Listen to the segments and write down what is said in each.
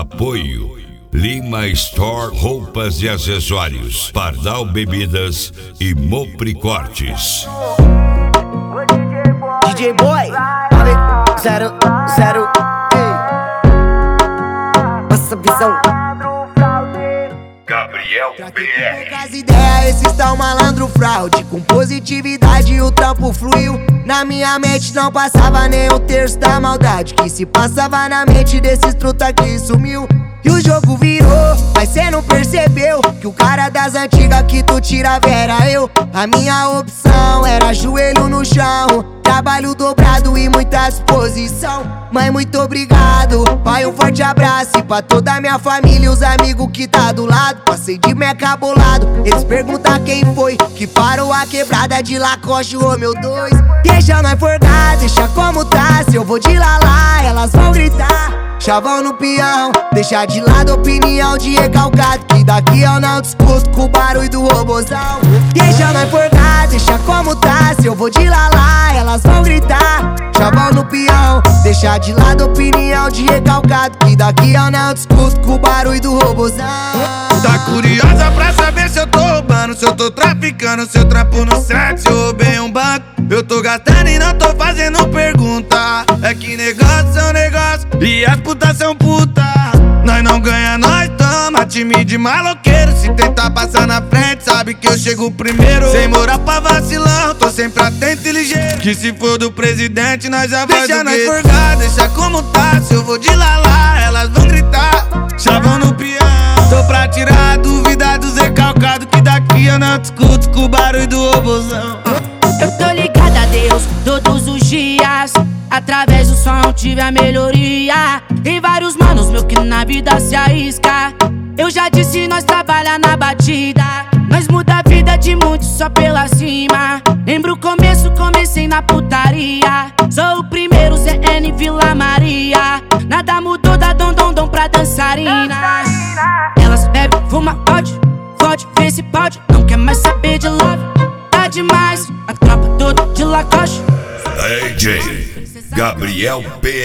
Apoio Lima Store Roupas e Acessórios, Pardal Bebidas e Mopri Cortes. DJ Boy 00, passa visão. Gabriel BR. Poucas ideias, esses tão malandro fraude. Com positividade o trampo fluiu. Na minha mente não passava nem um terço da maldade que se passava na mente desses truta que sumiu. E o jogo virou, mas cê não percebeu que o cara das antigas que tu tirava era eu. A minha opção era joelho no chão, trabalho dobrado e muita disposição. Mãe, muito obrigado, pai, um forte abraço. E pra toda a minha família e os amigos que tá do lado. Passei de meca bolado, eles perguntam quem foi que parou a quebrada de Lacoste, ô meu dois. Deixa nós forgar, deixa como tá. Se eu vou de lalá, elas vão gritar. Chavão no peão, deixa de lado a opinião de recalcado, que daqui eu não discuto com o barulho do robozão. Deixa nós forgar, deixa como tá. Se eu vou de lalá, elas vão gritar. Chavão no peão, deixa de lado a opinião de recalcado, que daqui eu não discuto com o barulho do robozão. Tá curiosa pra saber se eu tô roubando, se eu tô traficando, se eu trampo no set, se eu roubei um banco. Eu tô gastando e não tô fazendo pergunta. É que negócio são negócio e as putas são puta. Nós não ganha, nós toma. Time de maloqueiro, se tentar passar na frente, sabe que eu chego primeiro. Sem moral pra vacilão, tô sempre atento e ligeiro. Que se for do presidente, nós já vai. Deixa nós forgar, deixa como tá. Se eu vou de lalá, elas vão gritar. Chavão no peão, tô pra tirar a dúvida dos recalcados, que daqui eu não discuto com o barulho do robozão. Eu tô ligada a Deus todos os dias. Através do som tive a melhoria. Tem vários manos meu que na vida se arrisca. Eu já disse, nós trabalha na batida. Nós muda a vida de muitos só pela cima. Lembro o começo, comecei na putaria. Sou o primeiro ZN Vila Maria. Nada mudou da dom pra dançarina. Elas bebem, fuma, pode, vê se pode. Não quer mais saber de love, tá demais. A tropa toda de Lacoste. DJ Gabriel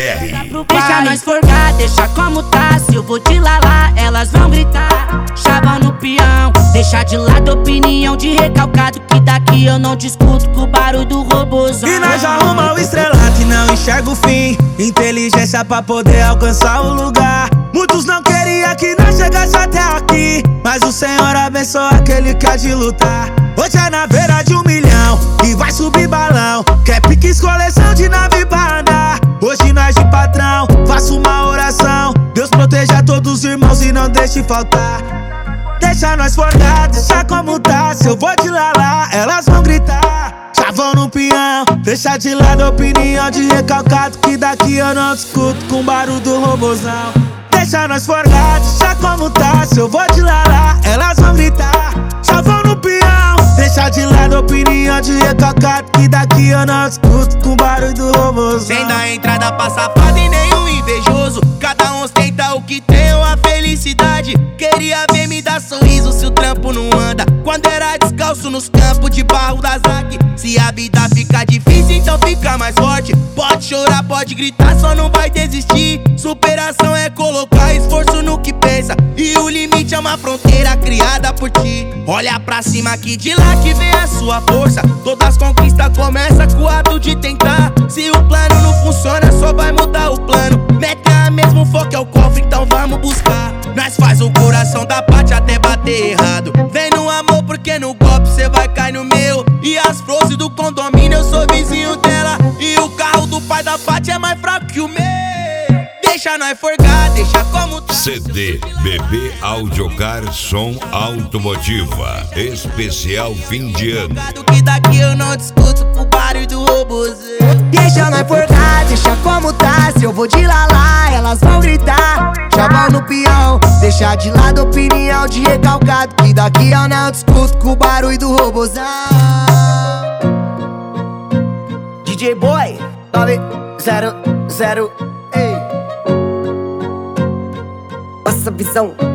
BR. Deixa nós forgar, deixa como tá. Se eu vou de lalá, elas vão gritar. Chavão no peão, deixa de lado a opinião de recalcado, que daqui eu não discuto com o barulho do robozão. E nós arruma o estrelado e não enxerga o fim. Inteligência pra poder alcançar o lugar. Muitos não queriam que nós chegasse até aqui, mas o Senhor abençoa aquele que há de lutar. Hoje é na beira de 1 milhão e vai subir balão. Quer piques, coleção de nave pra andar. Hoje nós de patrão, faço uma oração. Deus proteja todos os irmãos e não deixe faltar. Deixa nós forgar, deixa como tá. Se eu vou de lalá, elas vão gritar. Chavão no peão, deixa de lado a opinião de recalcado, que daqui eu não discuto com o barulho do robozão. Deixa nós forgar, deixa como tá. Se eu vou de lalá, elas vão gritar. Chavão no peão, deixa de lado a opinião de recalcado, que daqui eu não discuto com o barulho do robozão. Sem dar entrada pra safado e nenhum invejoso. Cada um ostenta o que tem ou a felicidade. Queria ver me dar sorriso se o trampo não anda. Quando era descalço nos campos de barro da Zac. Se a vida fica difícil, então fica mais forte. Pode chorar, pode gritar, só não vai desistir. Superação é colocar esforço no que pensa, e o limite é uma fronteira criada por ti. Olha pra cima que de lá que vem a sua força. Todas as conquistas começam com o ato de tentar. Se o plano não funciona, só vai mudar o plano. Meta mesmo, foco é o cofre, então vamos buscar. Nós faz o coração da parte até bater errado. Vem no amor porque no golpe cê vai cair no meu. E as flores do condomínio eu sou vizinho dela. E o carro do pai da Paty é mais fraco que o meu. Deixa nós forgar, deixa como tá. CD BB Audiocar Som Automotiva especial fim de ano. Que daqui eu não discuto com o barulho do robozão. Deixa nós forgar, deixa como tá. Se eu vou de lalá, elas vão gritar. Chavão no peão, deixa de lado a opinião de recalcado, que daqui eu não discuto com o barulho do robozão. DJ Boy 900, passa visão.